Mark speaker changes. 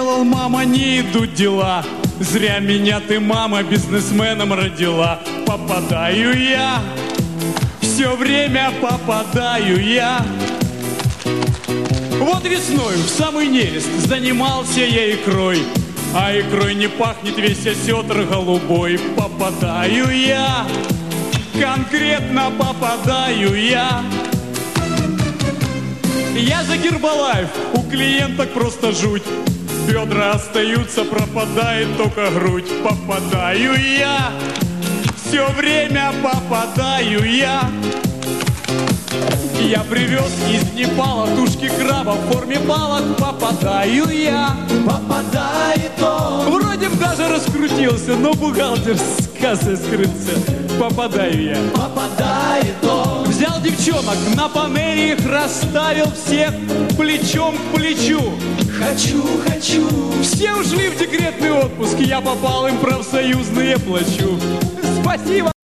Speaker 1: сделал, мама, не идут дела. Зря меня ты, мама, бизнесменом родила. Попадаю я, все время попадаю я. Вот весной в самый нерест занимался я икрой, а икрой не пахнет весь осетр голубой. Попадаю я, конкретно попадаю я. Я за Гербалайф, у клиенток просто жуть. Бедра остаются, пропадает только грудь. Попадаю я, все время попадаю я. Я привез из Непала тушки краба в форме палок. Попадаю я,
Speaker 2: Попадает он,
Speaker 1: вроде бы даже раскрутился, но бухгалтер с кассой скрылся. Попадаю я.
Speaker 2: попадает он.
Speaker 1: Взял девчонок, на панели их расставил всех плечом к плечу.
Speaker 2: Хочу, хочу.
Speaker 1: Все ушли в декретный отпуск, я попал им в профсоюзные плачу. Спасибо.